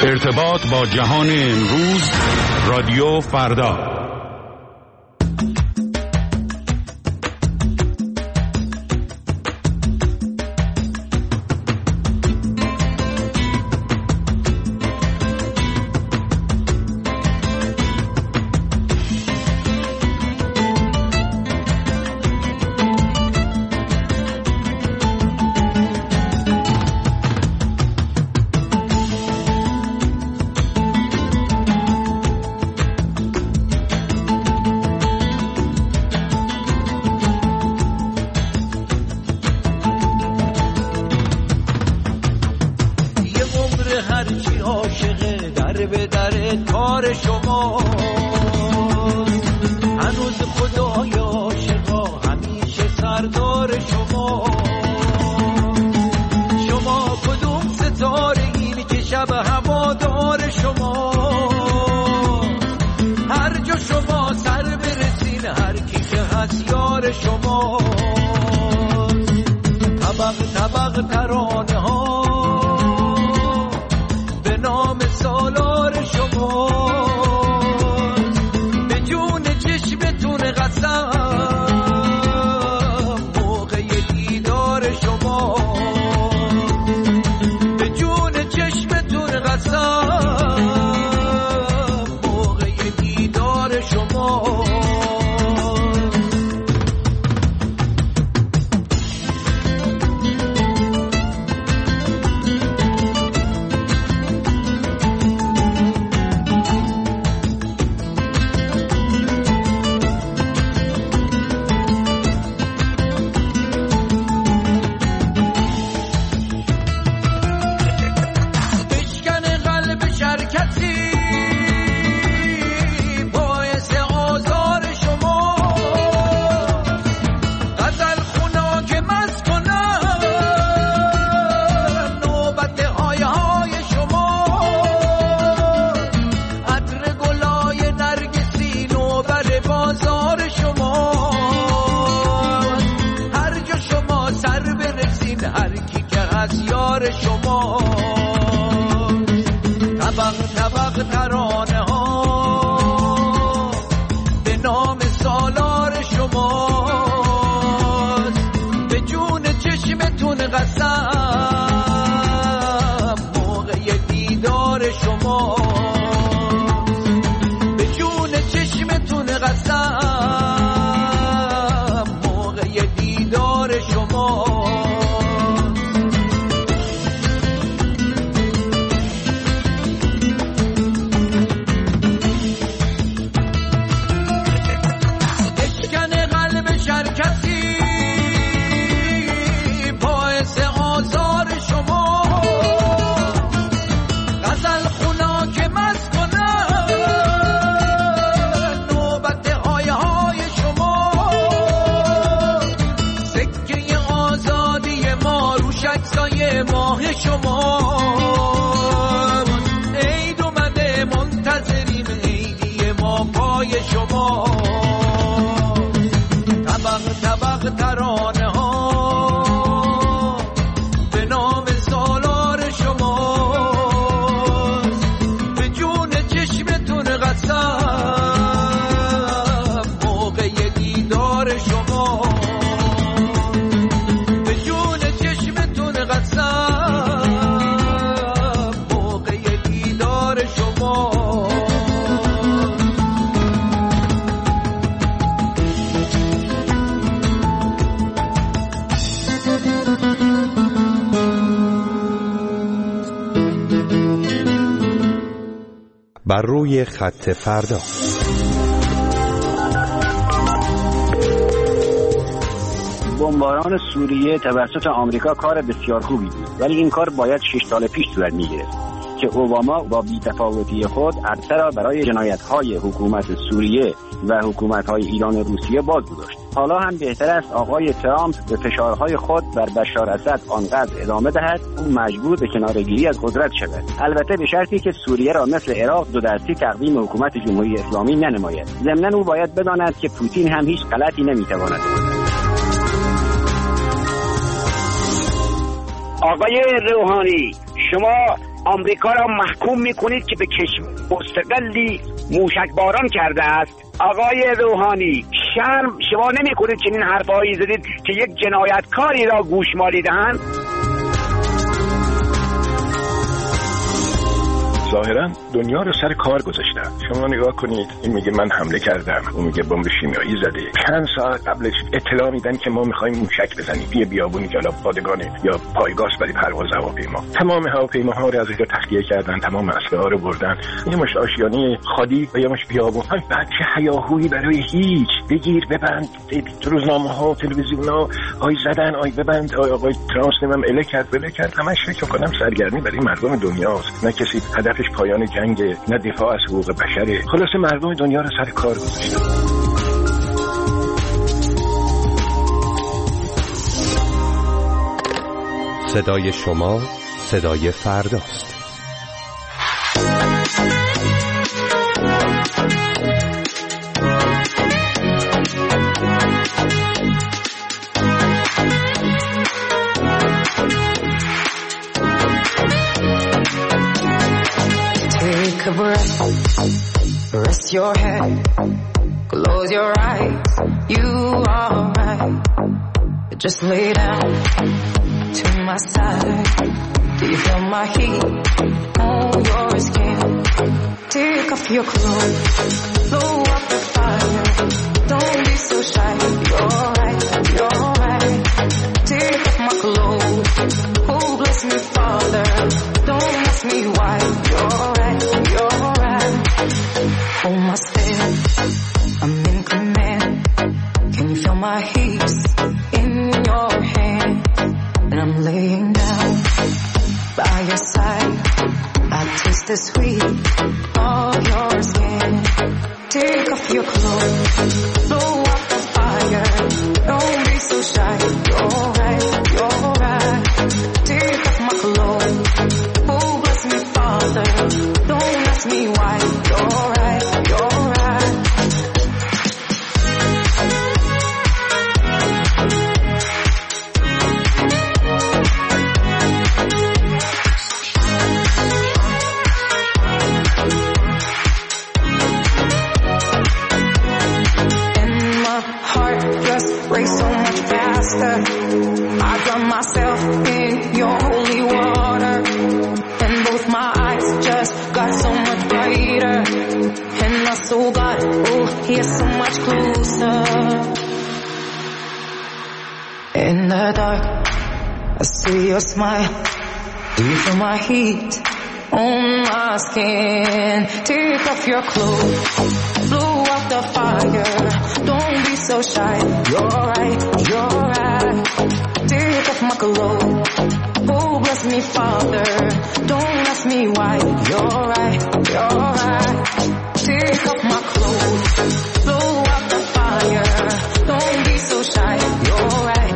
ارتباط با جهان امروز، رادیو فردا. بر روی خط فردا. بمباران سوریه توسط آمریکا کار بسیار خوبی بود، ولی این کار باید 6 سال پیش صورت می‌گرفت که اوباما با بی‌تفاوتی خود عرصه را برای جنایت‌های حکومت سوریه و حکومت‌های ایران و روسیه باز گذاشت. حالا هم بهتر است آقای ترامپ به فشارهای خود بر بشار اسد آنقدر ادامه دهد او مجبور به کناره‌گیری از قدرت شود، البته به شرطی که سوریه را مثل عراق دو دستی تقدیم حکومت جمهوری اسلامی ننماید. ضمناً او باید بداند که پوتین هم هیچ غلطی نمی‌تواند کند. آقای روحانی، شما آمریکا را محکوم میکنید که به کشور مستقلی موشک باران کرده است. آقای روحانی، شرم شما نمیکنید که این حرفایی زدید که یک جنایتکاری را گوشمالی دهند؟ ظاهرا دنیا رو سر کار گذاشتن. شما نگاه کنید، این میگه من حمله کردم، اون میگه بمب شیمیایی زده. چند ساعت قبلش اطلاع میدن که ما میخوایم موشک بزنیم یه بیابونی که حالا پادگانه یا پایگاه برای پرواز هواپیما. تمام هواپیماها رو از اینجا تخلیه کردن، تمام اسلحه رو بردن. یه مش آشیانه خالی و یه مش بیابون. بعد چه هیاهویی برای هیچ. بگیر ببند. تو روزنامه‌ها و تلویزیون‌ها آی زدن، آی ببند، آقای ترامپ نمیدونم اله کرد. همش فکر کنم سرگرمی برای مردم دنیاست. نه کسی هدفش پایان جنگ، نه دفاع از حقوق بشره. خلاصه مردم دنیا رو سر کار گذاشتن. صدای شما صدای فرداست. Take a breath, rest your head, close your eyes, you are right. Just lay down to my side. Do you feel my heat on your skin? Take off your clothes, blow up the fire. Don't be so shy, you're right. Take off my clothes, oh bless me Father. Don't ask me why, you're right. Hold my step, I'm in command. Can you feel my heat in your hand? And I'm laying down by your side. I taste the sweet of your skin. Take off your clothes, blow up the fire. Don't be so shy, you're right. Take off my clothes, oh bless me Father. Don't ask me why, you're right. Race so much faster. I drown myself in your holy water, and both my eyes just got so much brighter, and my soul got, oh, yeah, so much closer. In the dark, I see your smile. Do you feel my heat on my skin? Take off your clothes, blow out the fire. Don't be so shy, you're right. Take off my clothes, oh bless me Father. Don't ask me why, you're right. Take off my clothes, blow out the fire. Don't be so shy, you're right.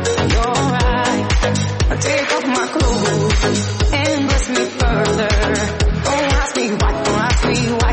Take off my clothes and bless me further. Don't ask me why, don't ask me why.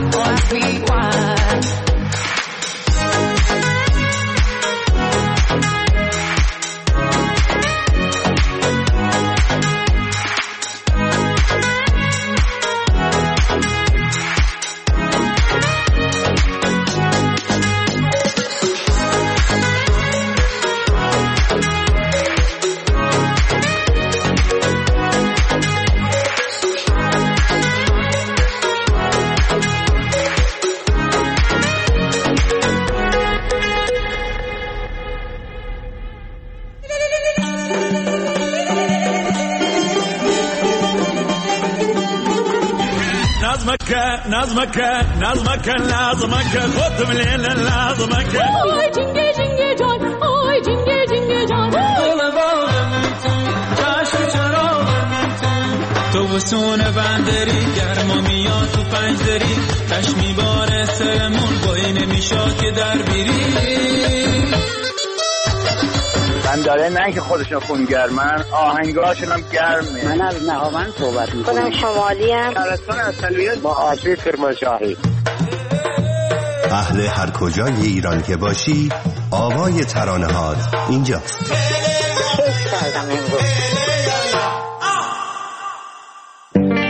نظمك لازمك خد من الليل لازمك آی جنگه جنگه جان آی جنگه جنگه جان چشم چراغ تو وسون بندری گرما میاد تو پنجدری چشمی باره سرمون بایی نمیشاد که در بیری من داره نه که خودشون خونگرمن آهنگاشون هم گرمه. من از نهاوند صحبت میکنم. شمالی هم شهرستان اصلیت با آشوی کرمانشاهی. اهل هر کجای ایران که باشی آوای ترانه هات اینجاست. کردم امروز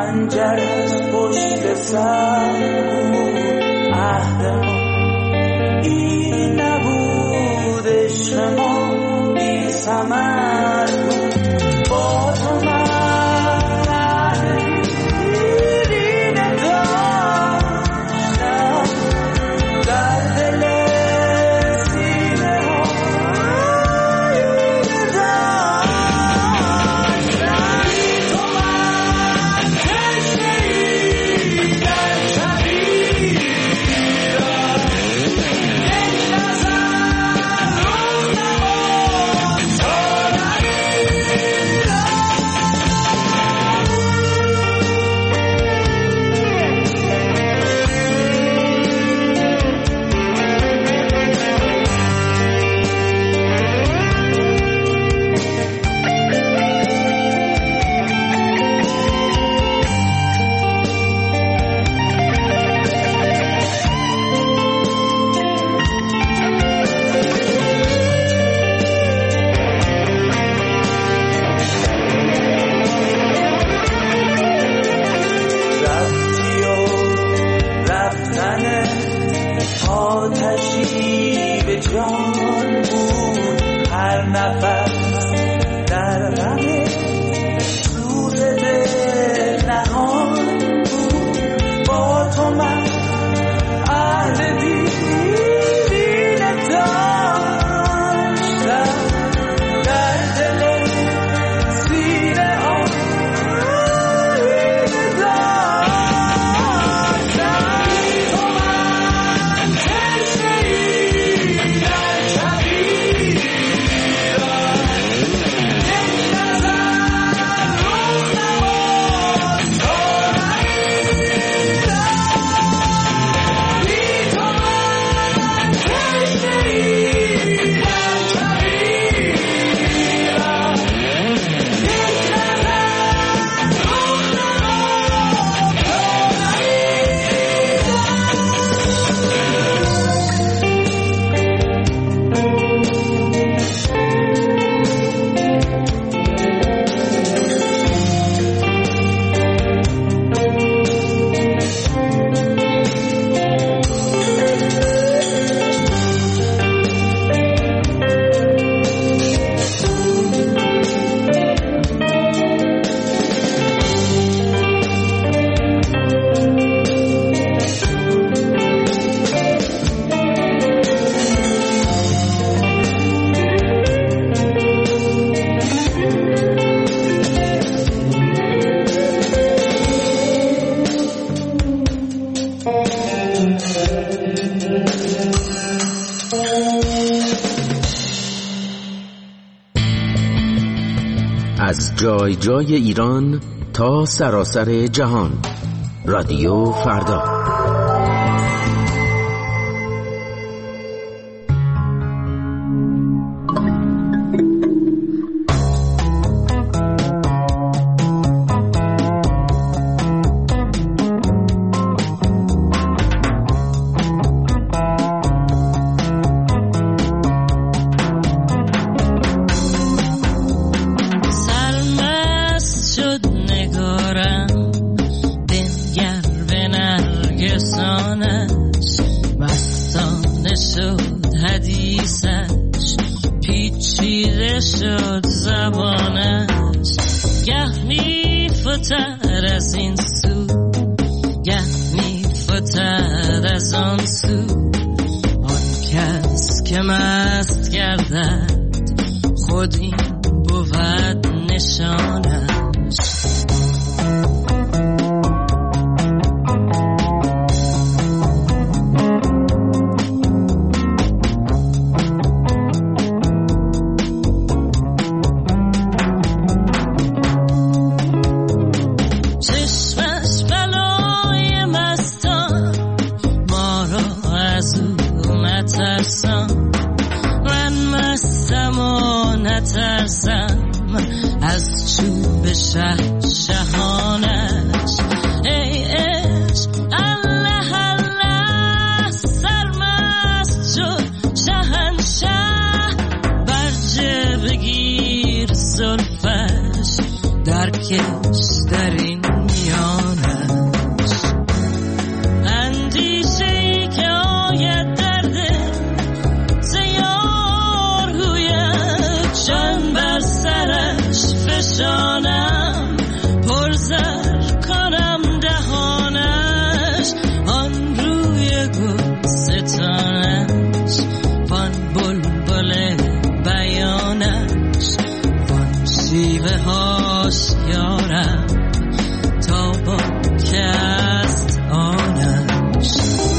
خنجر از پشت سر بود عهد ما، این نبود عشق ما بی ثمر بود. با تو من دیرینه داشتم در دل سینه ها آینه داشتم. تو من تشنه‌ای در شبیرم، یک نظر روز نماز تا آتشی به جان بود، هر نفس در غم سوز دل نهان بود. با تو من عهد دیرینه داشتم در دل سینه ها آینه داشتم. تو من تشنه‌ای در شبیرم، یک نظر روز نماز تا نمی‌رم. بی تو من تشنه‌ای در شبیرم، یک نظر روز نماز تا از جای جای ایران تا سراسر جهان، رادیو فردا. از چوب شهانش. ای عشق الله الله سرمست شد شهنشه، برجه بگیر زلفش در کش در این میان. جانم پرزر کنم دهانش آن روی گلستانش وان بلبل بیانش وان شیوه هاش یارم تا با کست آنش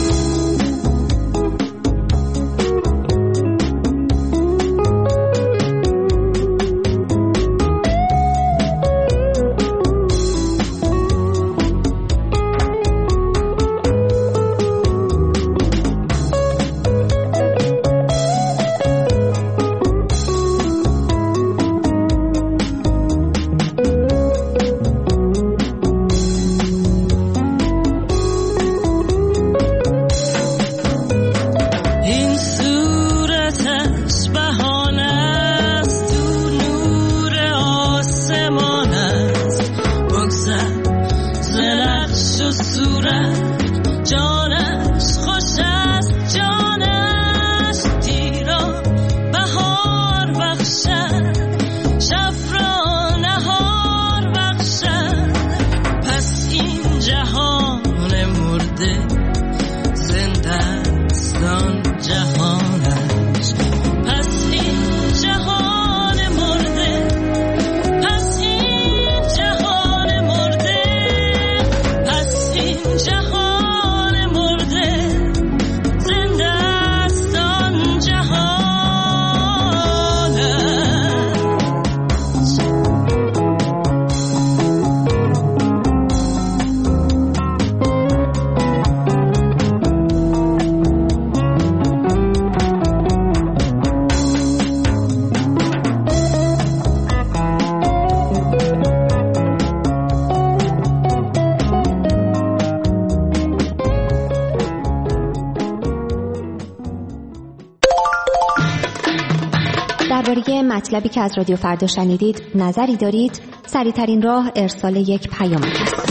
مطلبی که از رادیو فردا شنیدید نظری دارید؟ سریع‌ترین راه ارسال یک پیام است.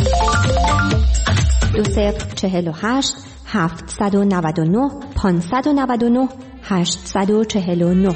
2048 799 599 849.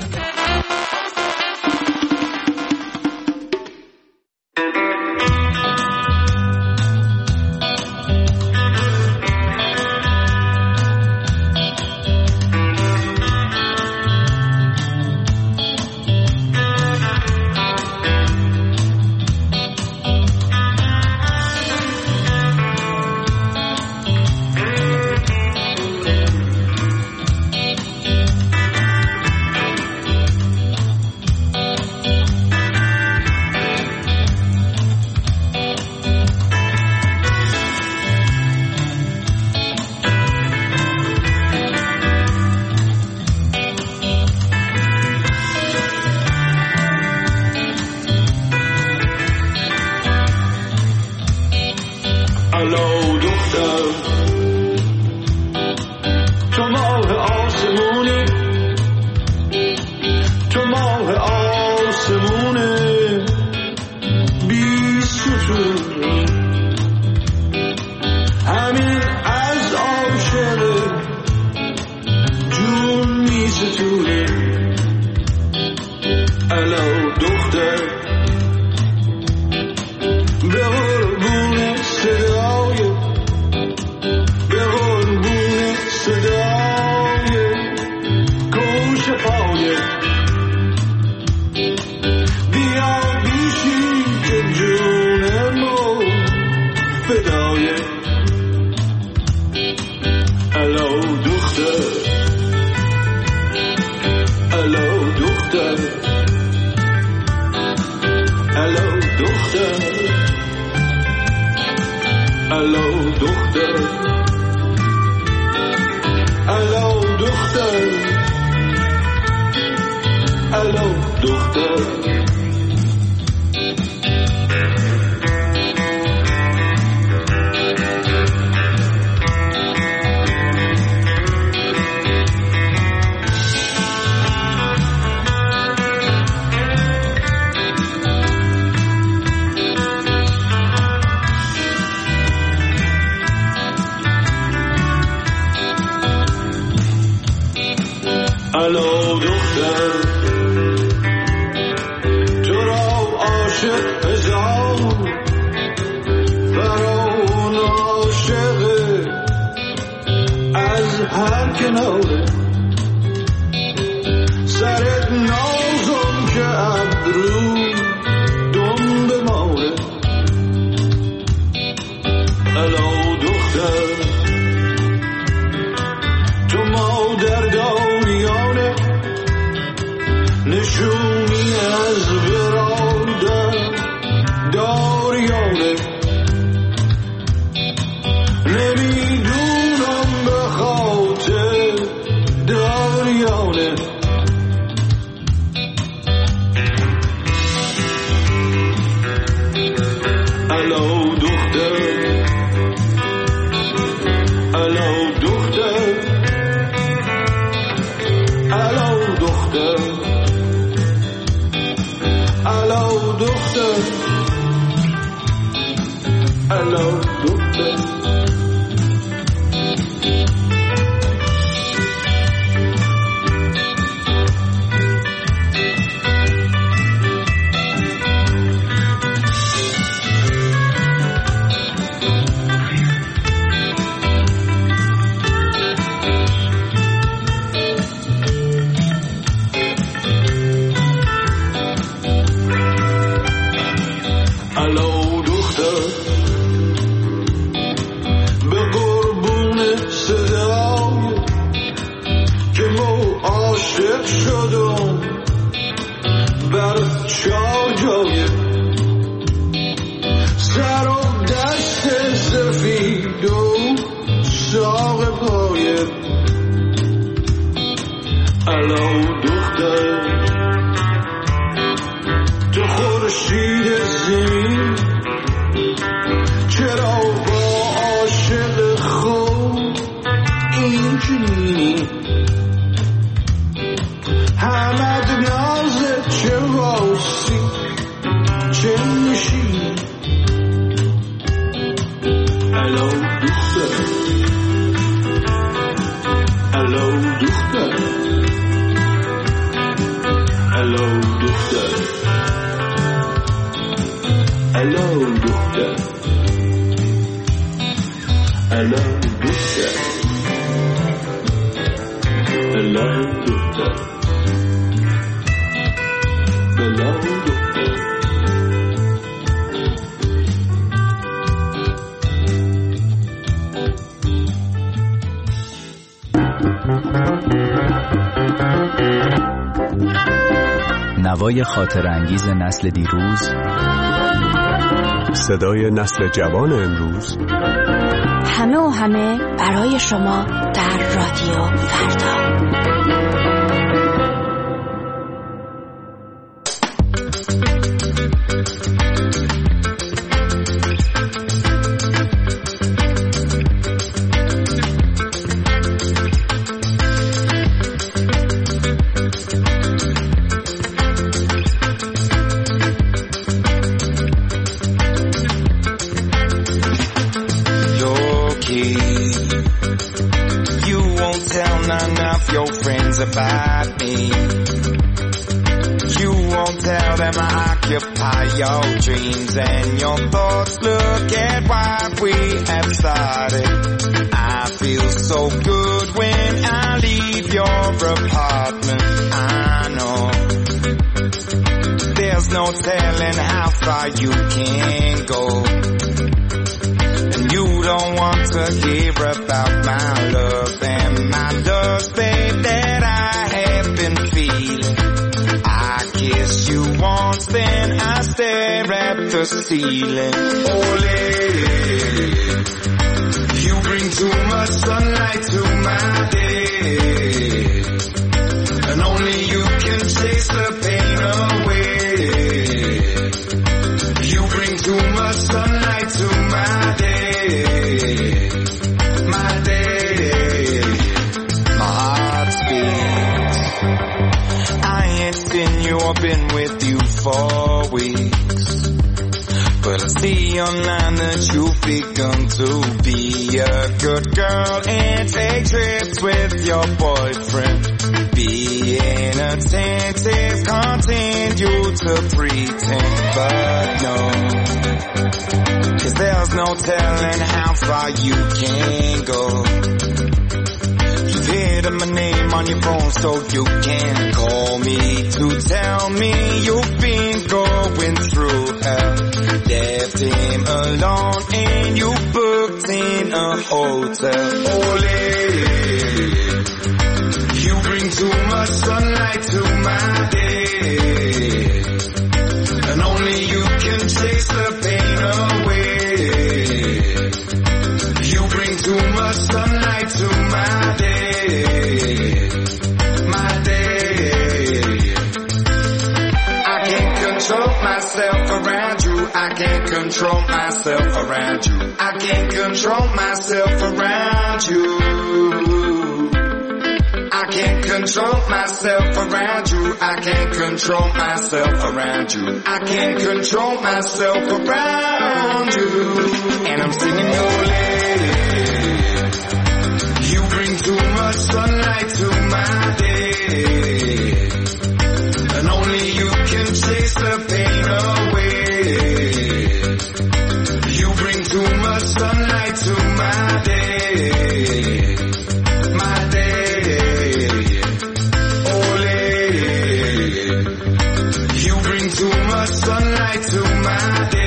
الو دختر تو را عاشق فرعون عاشقه از هر کناره سرت نازم که ابرو دم بماره الا دختر تو مادر داریانه نشونی از برادر داریانه نمیدونم به خاطر داریانه الو دختر الو دختر الو دختر الو دختر الو دختر شدم بر چار جای سر و دست سفید و ساق پای الو دختر تو خورشید زمین چرا با عاشق خود این چنینی همد نازت چه واسی چه نشینی الو دختر الو دختر الو دختر الو دختر الو دختر الو دختر نوای خاطر انگیز نسل دیروز، صدای نسل جوان امروز، همه و همه برای شما در رادیو فردا. About me, you won't tell them I occupy your dreams and your thoughts. Look at what we have started. I feel so good when I leave your apartment. I know there's no telling how far you can go, and you don't want to hear about my love and my lust, babe, that I have been feeling. I kiss you once, then I stare at the ceiling. Ole, you bring too much sunlight to my day, and only you can chase the pain away. You bring too much sunlight to my day, my day. My heart speaks. I ain't seen you or been with you for weeks, but I see online that you've begun to be a good girl and take trips with your boyfriend. Being attentive, continue to pretend, but no. there's no telling how far you can go. You've hidden my name on your phone so you can call me to tell me you've been going through hell. Left him alone and you booked in a hotel. Ole, you bring too much sunlight to my day, and only you can chase the pain away. You bring too much sunlight to my day, my day. I can't control myself around you. I can't control myself around you. I can't control myself around you. I can't control myself around you. I can't control myself around you. I can't control myself around you. And I'm singing your lady. You bring too much sunlight to my day, and only you can chase the pain away. You bring too much sunlight to my day, my day. Ole, you bring too much sunlight to my day.